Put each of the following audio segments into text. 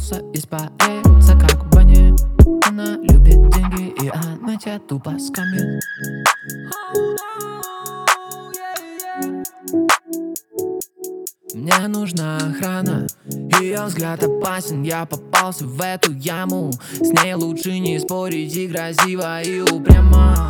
побоса испарится, как в бане. Она любит деньги, и она тебя тупо скамит. Мне нужна охрана, ее взгляд опасен. Я попался в эту яму. С ней лучше не спорить, и красиво, и упряма.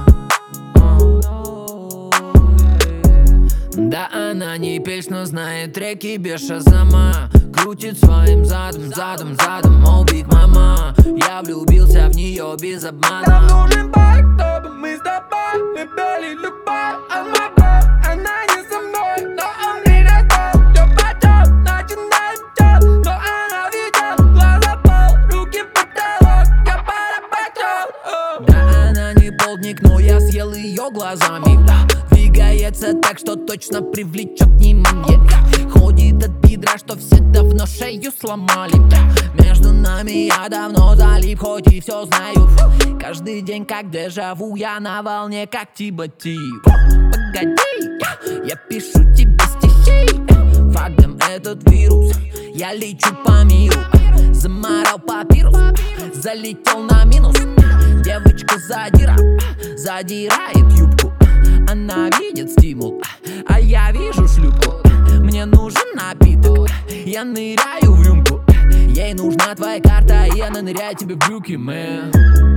Да, она не печь, но знает треки без шазама. Крутит своим задом, oh big mama. Я влюбился в нее без обмана. Нам нужен байк, чтобы мы с тобой выбрали любовь. Она не со мной, но он не готов. Все потом, начинаем все, но она ведет. Глаза пол, руки в потолок, я поработал. Да, она не полдник, но я съел ее глазами. Двигается так, что точно привлечет внимание. Ходит от бедра, что все давно шею сломали. Между нами я давно залип, хоть и все знаю. Каждый день как дежаву, я на волне как Тибати. Погоди, я пишу тебе стихи. Фактом этот вирус, я лечу по миру. Заморал папирус, залетел на минус. Девочка задирает юбку. Она видит стимул, а я вижу шлюпку. Мне нужен напиток, я ныряю в рюмку. Ей нужна твоя карта, и она ныряет тебе в брюки, мэн.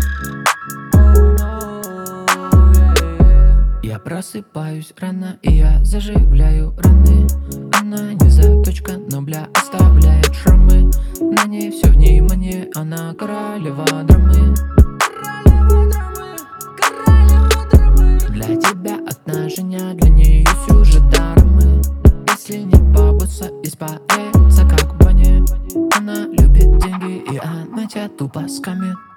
Я просыпаюсь рано, и я заживляю раны. Она не заточка, но бля оставляет шрамы. На ней все внимание, она королева драмы. Для тебя отношения, для нее сюжет драмы. Если не побоса, испарится, как в бане. Она любит деньги, и она тебя тупо скамит.